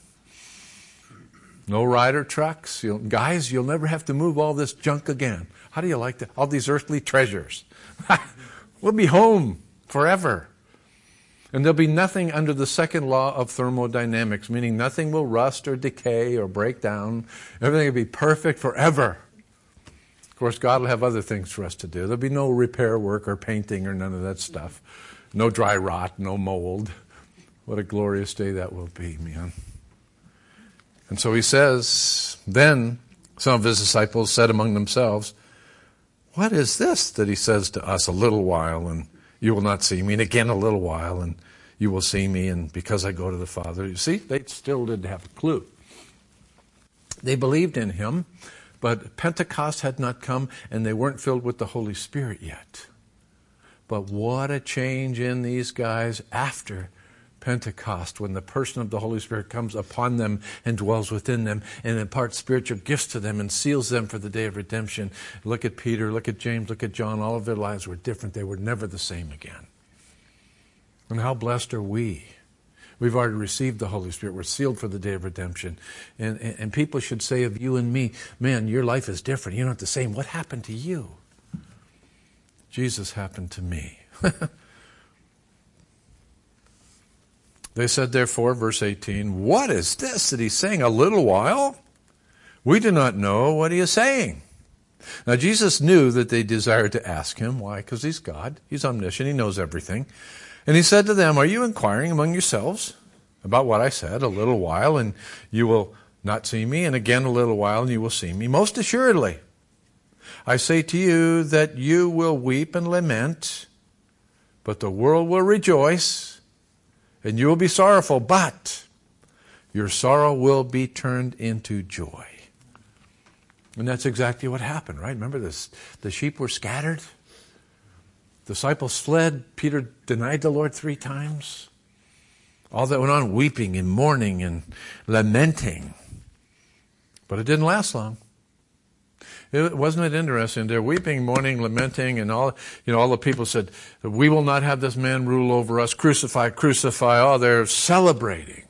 No rider trucks. Guys, you'll never have to move all this junk again. How do you like that? All these earthly treasures. We'll be home forever. And there'll be nothing under the second law of thermodynamics, meaning nothing will rust or decay or break down. Everything will be perfect forever. Of course, God will have other things for us to do. There'll be no repair work or painting or none of that stuff. No dry rot, no mold. What a glorious day that will be, man. And so he says, then some of his disciples said among themselves, what is this that he says to us, a little while and you will not see me, and again a little while and you will see me, and because I go to the Father. You see, they still didn't have a clue. They believed in him, but Pentecost had not come and they weren't filled with the Holy Spirit yet. But what a change in these guys after Pentecost, when the person of the Holy Spirit comes upon them and dwells within them and imparts spiritual gifts to them and seals them for the day of redemption. Look at Peter, look at James, look at John. All of their lives were different. They were never the same again. And how blessed are we? We've already received the Holy Spirit. We're sealed for the day of redemption. And people should say of you and me, man, your life is different. You're not the same. What happened to you? Jesus happened to me. They said, therefore, verse 18, what is this that he's saying, a little while? We do not know what he is saying. Now, Jesus knew that they desired to ask him. Why? Because he's God. He's omniscient. He knows everything. And he said to them, are you inquiring among yourselves about what I said? A little while, and you will not see me, and again a little while, and you will see me. Most assuredly, I say to you that you will weep and lament, but the world will rejoice. And you will be sorrowful, but your sorrow will be turned into joy. And that's exactly what happened, right? Remember this? The sheep were scattered. Disciples fled. Peter denied the Lord 3 times. All that went on, weeping and mourning and lamenting. But it didn't last long. Wasn't it interesting? They're weeping, mourning, lamenting, and all the people said, we will not have this man rule over us. Crucify, crucify. Oh, they're celebrating.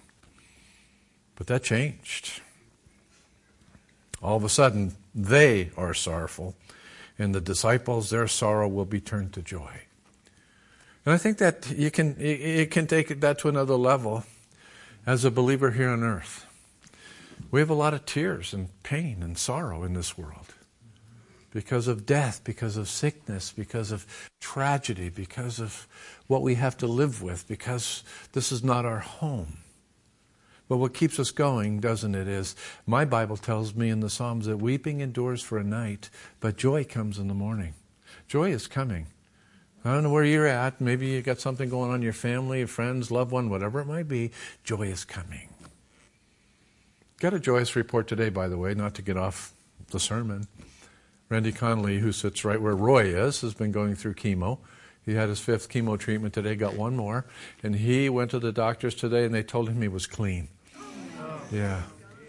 But that changed. All of a sudden, they are sorrowful. And the disciples, their sorrow will be turned to joy. And I think that you can take that to another level as a believer here on earth. We have a lot of tears and pain and sorrow in this world. Because of death, because of sickness, because of tragedy, because of what we have to live with, because this is not our home. But what keeps us going, doesn't it, is my Bible tells me in the Psalms that weeping endures for a night, but joy comes in the morning. Joy is coming. I don't know where you're at. Maybe you got something going on in your family, your friends, loved one, whatever it might be. Joy is coming. Got a joyous report today, by the way, not to get off the sermon. Randy Connolly, who sits right where Roy is, has been going through chemo. He had his 5th chemo treatment today, got one more. And he went to the doctors today and they told him he was clean. Yeah.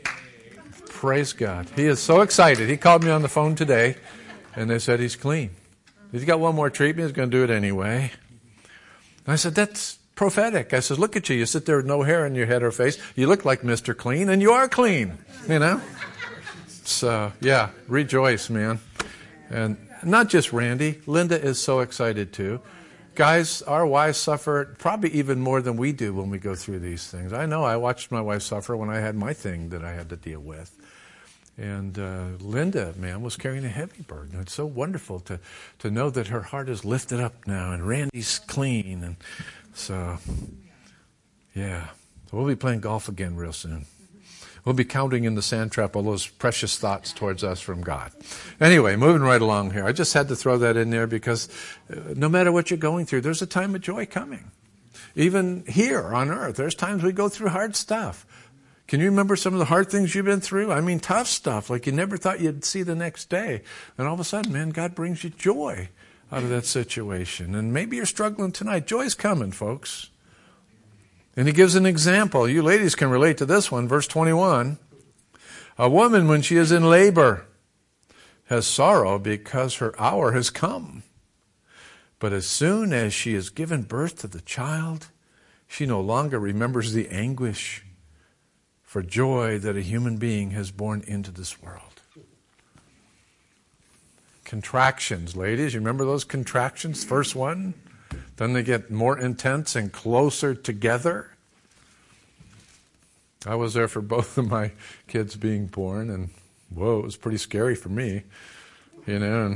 Praise God. He is so excited. He called me on the phone today and they said he's clean. He's got one more treatment. He's going to do it anyway. And I said, that's prophetic. I said, look at you. You sit there with no hair on your head or face. You look like Mr. Clean and you are clean, you know. So, yeah, rejoice, man. And not just Randy. Linda is so excited too. Guys, our wives suffer probably even more than we do when we go through these things. I know I watched my wife suffer when I had my thing that I had to deal with. And Linda, man, was carrying a heavy burden. It's so wonderful to know that her heart is lifted up now and Randy's clean. And so, yeah. So we'll be playing golf again real soon. We'll be counting in the sand trap all those precious thoughts towards us from God. Anyway, moving right along here. I just had to throw that in there because no matter what you're going through, there's a time of joy coming. Even here on earth, there's times we go through hard stuff. Can you remember some of the hard things you've been through? I mean, tough stuff, like you never thought you'd see the next day. And all of a sudden, man, God brings you joy out of that situation. And maybe you're struggling tonight. Joy's coming, folks. And he gives an example. You ladies can relate to this one. Verse 21. A woman, when she is in labor, has sorrow because her hour has come. But as soon as she has given birth to the child, she no longer remembers the anguish for joy that a human being has born into this world. Contractions, ladies. You remember those contractions? First one. Then they get more intense and closer together. I was there for both of my kids being born, and whoa, it was pretty scary for me, you know.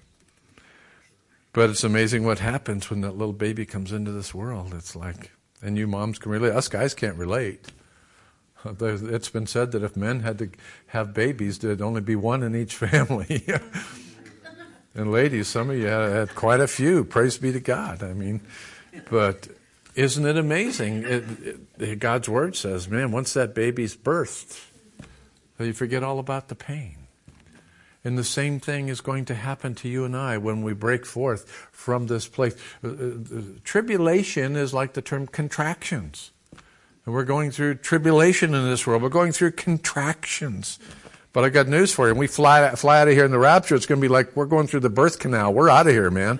But it's amazing what happens when that little baby comes into this world. It's like, and you moms can relate. Us guys can't relate. It's been said that if men had to have babies, there'd only be one in each family. And ladies, some of you had quite a few. Praise be to God. I mean, but isn't it amazing? God's Word says, man, once that baby's birthed, you forget all about the pain. And the same thing is going to happen to you and I when we break forth from this place. Tribulation is like the term contractions. And we're going through tribulation in this world. We're going through contractions. But I got news for you. When we fly out of here in the rapture, it's going to be like we're going through the birth canal. We're out of here, man.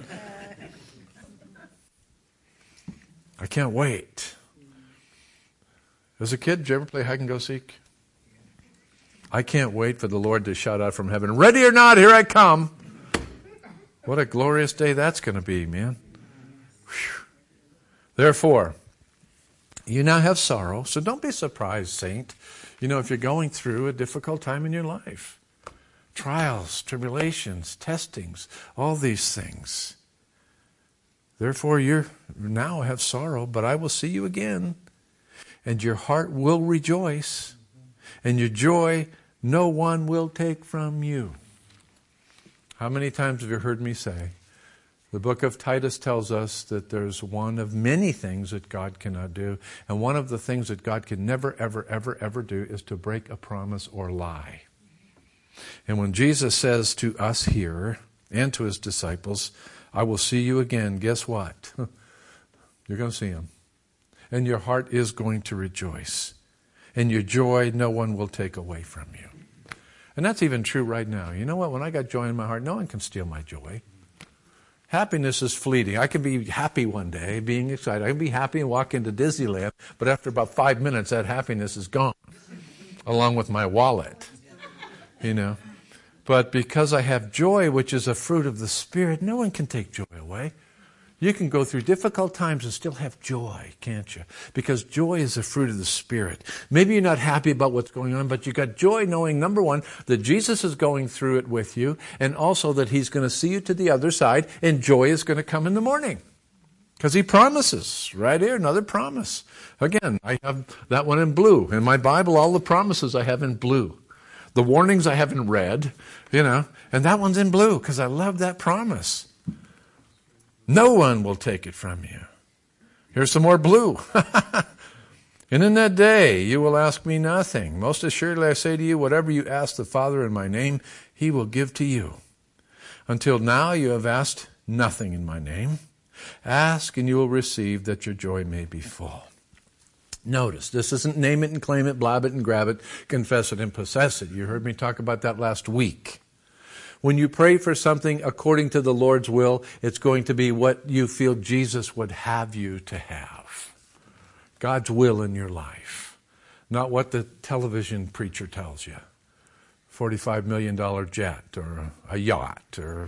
I can't wait. As a kid, did you ever play hide and go seek? I can't wait for the Lord to shout out from heaven, ready or not, here I come. What a glorious day that's going to be, man. Whew. Therefore, you now have sorrow, so don't be surprised, saint. If you're going through a difficult time in your life. Trials, tribulations, testings, all these things. Therefore, you now have sorrow, but I will see you again, and your heart will rejoice, and your joy no one will take from you. How many times have you heard me say, the book of Titus tells us that there's one of many things that God cannot do, and one of the things that God can never, ever, ever, ever do is to break a promise or lie. And when Jesus says to us here and to his disciples, I will see you again, guess what? You're going to see him. And your heart is going to rejoice. And your joy no one will take away from you. And that's even true right now. You know what? When I got joy in my heart, no one can steal my joy. Happiness is fleeting. I can be happy one day, being excited. I can be happy and walk into Disneyland, but after about 5 minutes, that happiness is gone, along with my wallet, But because I have joy, which is a fruit of the Spirit, no one can take joy away. You can go through difficult times and still have joy, can't you? Because joy is a fruit of the Spirit. Maybe you're not happy about what's going on, but you got joy knowing, number one, that Jesus is going through it with you, and also that he's going to see you to the other side, and joy is going to come in the morning. Because he promises, right here, another promise. Again, I have that one in blue. In my Bible, all the promises I have in blue. The warnings I have in red, and that one's in blue, because I love that promise. No one will take it from you. Here's some more blue. And in that day you will ask me nothing. Most assuredly I say to you, whatever you ask the Father in my name, he will give to you. Until now you have asked nothing in my name. Ask and you will receive, that your joy may be full. Notice, this isn't name it and claim it, blab it and grab it, confess it and possess it. You heard me talk about that last week. When you pray for something according to the Lord's will, it's going to be what you feel Jesus would have you to have. God's will in your life. Not what the television preacher tells you. $45 million jet or a yacht or,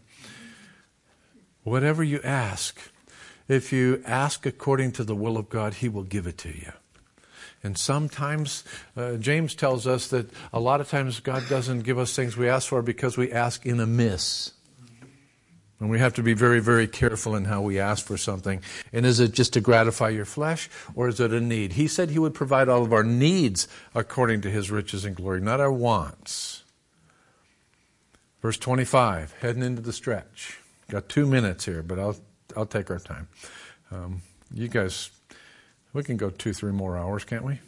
Whatever you ask, if you ask according to the will of God, he will give it to you. And sometimes, James tells us that a lot of times God doesn't give us things we ask for because we ask in amiss. And we have to be very, very careful in how we ask for something. And is it just to gratify your flesh, or is it a need? He said he would provide all of our needs according to his riches and glory, not our wants. Verse 25, heading into the stretch. Got 2 minutes here, but I'll take our time. You guys... We can go 2-3 more hours, can't we?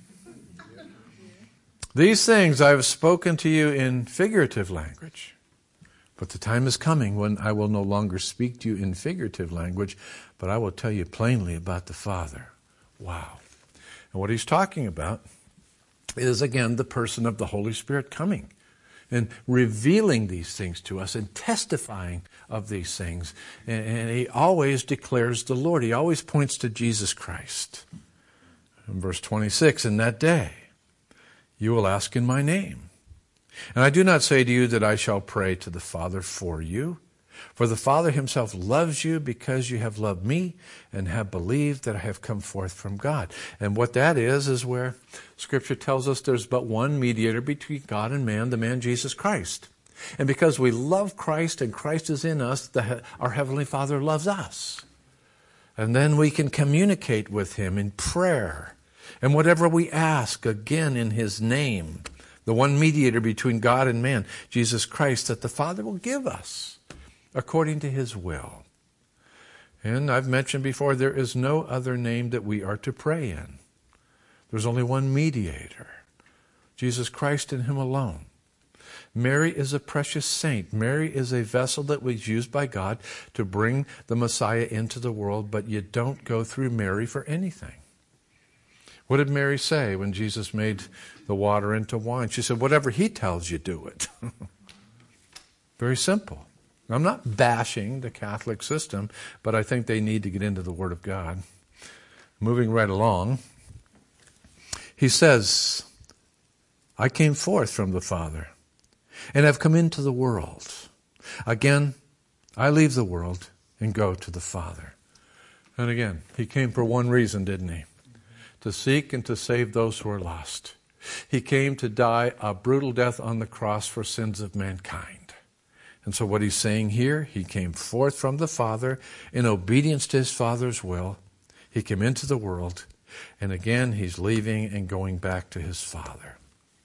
These things I have spoken to you in figurative language. But the time is coming when I will no longer speak to you in figurative language, but I will tell you plainly about the Father. Wow. And what he's talking about is, again, the person of the Holy Spirit coming and revealing these things to us and testifying of these things. And he always declares the Lord. He always points to Jesus Christ. In verse 26, in that day you will ask in my name. And I do not say to you that I shall pray to the Father for you. For the Father himself loves you because you have loved me and have believed that I have come forth from God. And what that is where Scripture tells us there's but one mediator between God and man, the man Jesus Christ. And because we love Christ and Christ is in us, our Heavenly Father loves us. And then we can communicate with him in prayer And whatever we ask, again in his name, the one mediator between God and man, Jesus Christ, that the Father will give us according to his will. And I've mentioned before, there is no other name that we are to pray in. There's only one mediator, Jesus Christ and him alone. Mary is a precious saint. Mary is a vessel that was used by God to bring the Messiah into the world, but you don't go through Mary for anything. What did Mary say when Jesus made the water into wine? She said, whatever he tells you, do it. Very simple. I'm not bashing the Catholic system, but I think they need to get into the Word of God. Moving right along, he says, I came forth from the Father and have come into the world. Again, I leave the world and go to the Father. And again, he came for one reason, didn't he? To seek and to save those who are lost. He came to die a brutal death on the cross for sins of mankind. And so what he's saying here, he came forth from the Father in obedience to his Father's will. He came into the world, and again he's leaving and going back to his Father.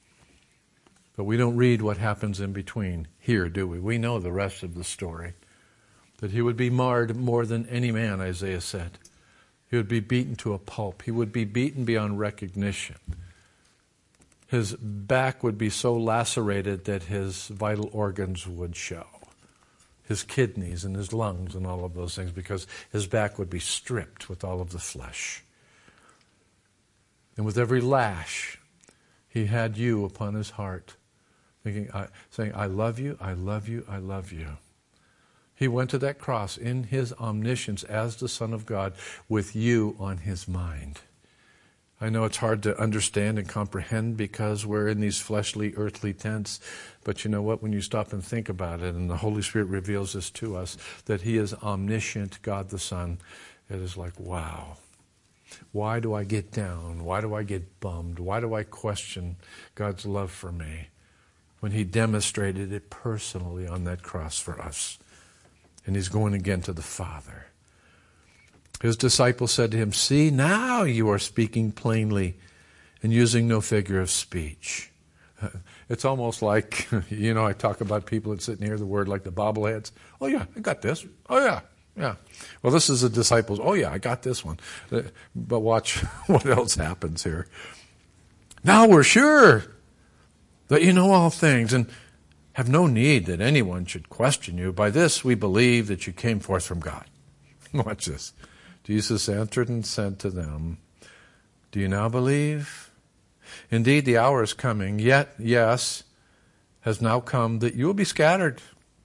But we don't read what happens in between here, do we? We know the rest of the story. That he would be marred more than any man, Isaiah said. He would be beaten to a pulp. He would be beaten beyond recognition. His back would be so lacerated that his vital organs would show. His kidneys and his lungs and all of those things, because his back would be stripped with all of the flesh. And with every lash, he had you upon his heart, saying, I love you, I love you, I love you. He went to that cross in his omniscience as the Son of God with you on his mind. I know it's hard to understand and comprehend because we're in these fleshly, earthly tents. But you know what? When you stop and think about it, and the Holy Spirit reveals this to us, that he is omniscient, God the Son, it is like, wow. Why do I get down? Why do I get bummed? Why do I question God's love for me when he demonstrated it personally on that cross for us? And he's going again to the Father. His disciples said to him, see, now you are speaking plainly and using no figure of speech. It's almost like, I talk about people that sit near the Word like the bobbleheads. Oh yeah, I got this. Oh yeah, yeah. Well, this is the disciples. Oh yeah, I got this one. But watch what else happens here. Now we're sure that you know all things and have no need that anyone should question you. By this we believe that you came forth from God. Watch this. Jesus answered and said to them, do you now believe? Indeed, the hour is coming, yet, yes, has now come that you will be scattered,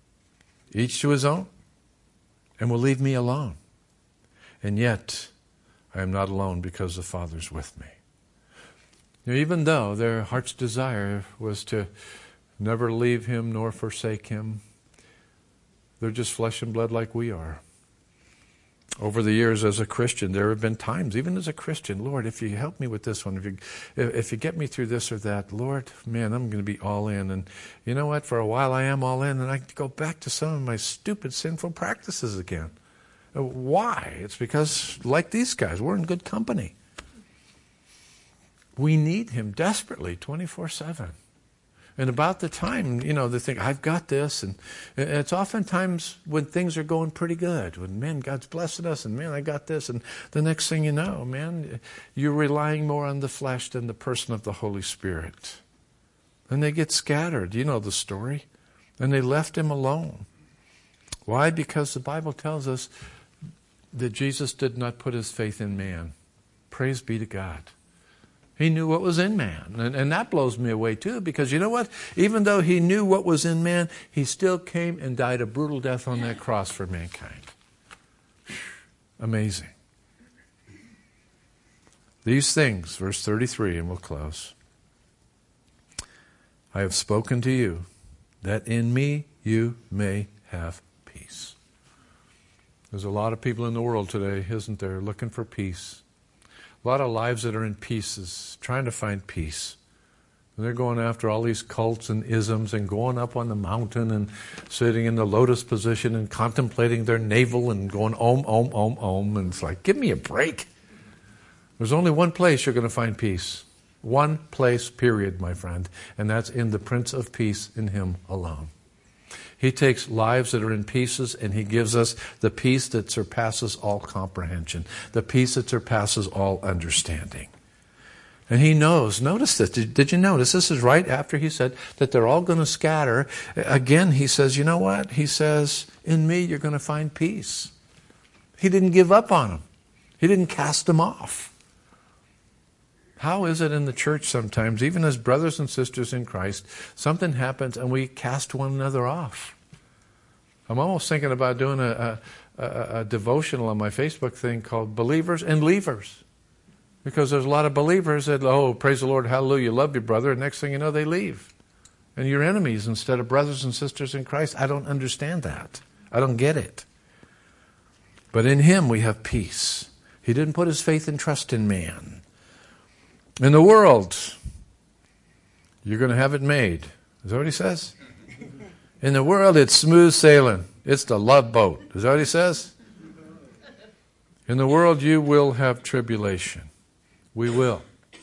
each to his own, and will leave me alone. And yet, I am not alone because the Father's with me. Now, even though their heart's desire was to never leave him nor forsake him, they're just flesh and blood like we are. Over the years as a Christian, there have been times, even as a Christian, Lord, if you help me with this one, if you get me through this or that, Lord, man, I'm going to be all in. And you know what? For a while I am all in, and I go back to some of my stupid, sinful practices again. Why? It's because, like these guys, we're in good company. We need him desperately, 24/7. And about the time, they think, I've got this. And it's oftentimes when things are going pretty good. When, man, God's blessing us. And, man, I got this. And the next thing you know, man, you're relying more on the flesh than the person of the Holy Spirit. And they get scattered. You know the story. And they left him alone. Why? Because the Bible tells us that Jesus did not put his faith in man. Praise be to God. He knew what was in man. And that blows me away too, because you know what? Even though he knew what was in man, he still came and died a brutal death on that cross for mankind. Amazing. These things, verse 33, and we'll close. I have spoken to you, that in me you may have peace. There's a lot of people in the world today, isn't there, looking for peace. A lot of lives that are in pieces, trying to find peace. And they're going after all these cults and isms and going up on the mountain and sitting in the lotus position and contemplating their navel and going om, om, om, om. And it's like, give me a break. There's only one place you're going to find peace. One place, period, my friend. And that's in the Prince of Peace, in Him alone. He takes lives that are in pieces and He gives us the peace that surpasses all comprehension. The peace that surpasses all understanding. And He knows. Notice this. Did you notice? This is right after He said that they're all going to scatter. Again, He says, you know what? He says, in me you're going to find peace. He didn't give up on them. He didn't cast them off. How is it in the church sometimes, even as brothers and sisters in Christ, something happens and we cast one another off? I'm almost thinking about doing a devotional on my Facebook thing called Believers and Leavers. Because there's a lot of believers that, oh, praise the Lord, hallelujah, love your brother, and next thing you know, they leave. And you're enemies instead of brothers and sisters in Christ. I don't understand that. I don't get it. But in Him we have peace. He didn't put His faith and trust in man. In the world, you're going to have it made. Is that what He says? In the world, it's smooth sailing. It's the love boat. Is that what He says? In the world, you will have tribulation. We will.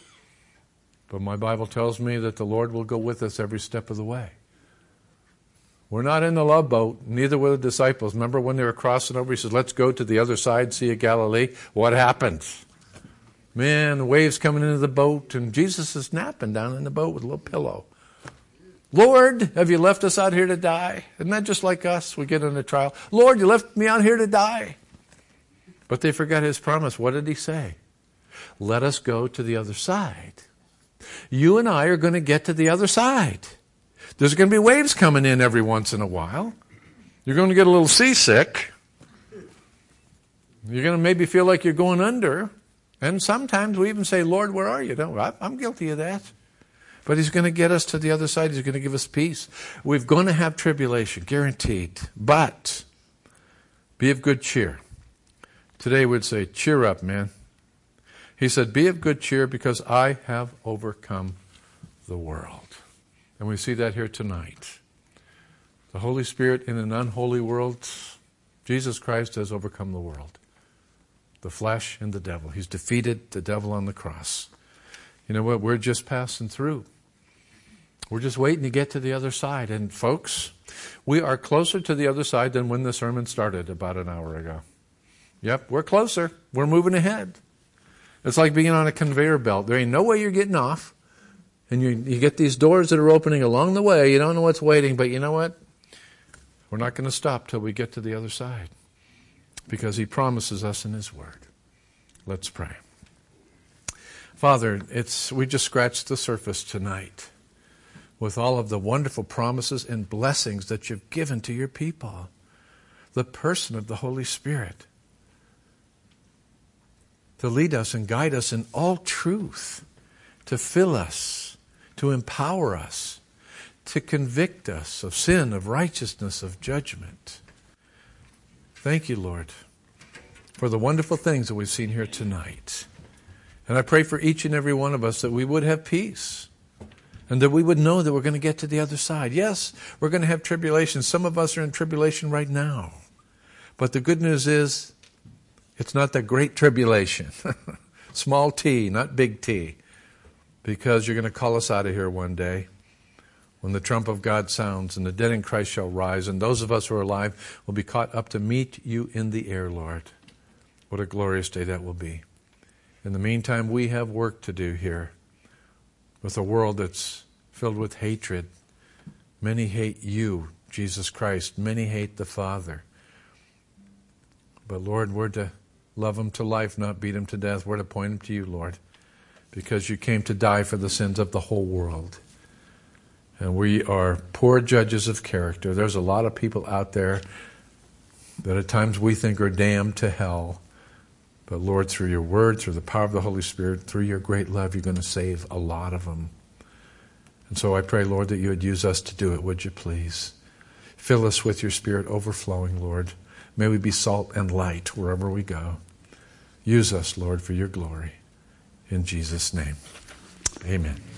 But my Bible tells me that the Lord will go with us every step of the way. We're not in the love boat. Neither were the disciples. Remember when they were crossing over, He says, let's go to the other side, Sea of Galilee. What happened? Man, the waves coming into the boat, and Jesus is napping down in the boat with a little pillow. Lord, have you left us out here to die? Isn't that just like us? We get in a trial. Lord, you left me out here to die. But they forgot His promise. What did He say? Let us go to the other side. You and I are going to get to the other side. There's going to be waves coming in every once in a while. You're going to get a little seasick. You're going to maybe feel like you're going under. And sometimes we even say, Lord, where are you? No, I'm guilty of that. But He's going to get us to the other side. He's going to give us peace. We're going to have tribulation, guaranteed. But be of good cheer. Today we'd say, cheer up, man. He said, be of good cheer because I have overcome the world. And we see that here tonight. The Holy Spirit in an unholy world, Jesus Christ has overcome the world. The flesh and the devil. He's defeated the devil on the cross. You know what? We're just passing through. We're just waiting to get to the other side. And folks, we are closer to the other side than when the sermon started about an hour ago. Yep, we're closer. We're moving ahead. It's like being on a conveyor belt. There ain't no way you're getting off. And you get these doors that are opening along the way. You don't know what's waiting, but you know what? We're not going to stop till we get to the other side. Because He promises us in His Word. Let's pray. Father, we just scratched the surface tonight with all of the wonderful promises and blessings that You've given to Your people. The person of the Holy Spirit. To lead us and guide us in all truth. To fill us. To empower us. To convict us of sin, of righteousness, of judgment. Thank You, Lord, for the wonderful things that we've seen here tonight. And I pray for each and every one of us that we would have peace and that we would know that we're going to get to the other side. Yes, we're going to have tribulation. Some of us are in tribulation right now. But the good news is it's not the great tribulation. Small T, not big T. Because you're going to call us out of here one day. When the trump of God sounds and the dead in Christ shall rise, and those of us who are alive will be caught up to meet You in the air, Lord. What a glorious day that will be. In the meantime, we have work to do here with a world that's filled with hatred. Many hate You, Jesus Christ. Many hate the Father. But Lord, we're to love them to life, not beat them to death. We're to point them to You, Lord, because You came to die for the sins of the whole world. And we are poor judges of character. There's a lot of people out there that at times we think are damned to hell. But Lord, through Your Word, through the power of the Holy Spirit, through Your great love, You're going to save a lot of them. And so I pray, Lord, that You would use us to do it, would You please? Fill us with Your Spirit overflowing, Lord. May we be salt and light wherever we go. Use us, Lord, for Your glory. In Jesus' name, amen.